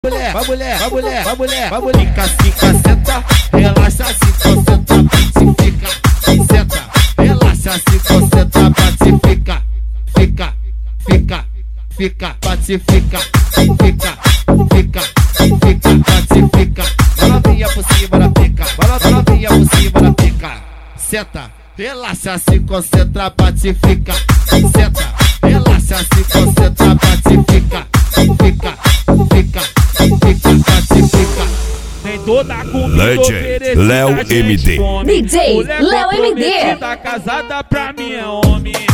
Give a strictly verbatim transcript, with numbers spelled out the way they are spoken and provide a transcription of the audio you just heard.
mulher, vai mulher, vai mulher, vai mulher, vai mulher. Fica, fica, senta, relaxa, se concentra, se fica, se senta, relaxa, se concentra, bate, fica, fica, fica, fica, bate, fica, fica, fica, fica, bate, fica. Vai novinha por cima da pica, vai novinha por cima da pica. Senta, relaxa, se concentra, bate, fica, senta, relaxa, se concentra, bate, fica, fica, fica, fica, bate, fica. Tem toda a comida Legend, Léo M D. come. D J Mulher Léo M D. comprometida, casada pra mim é homem.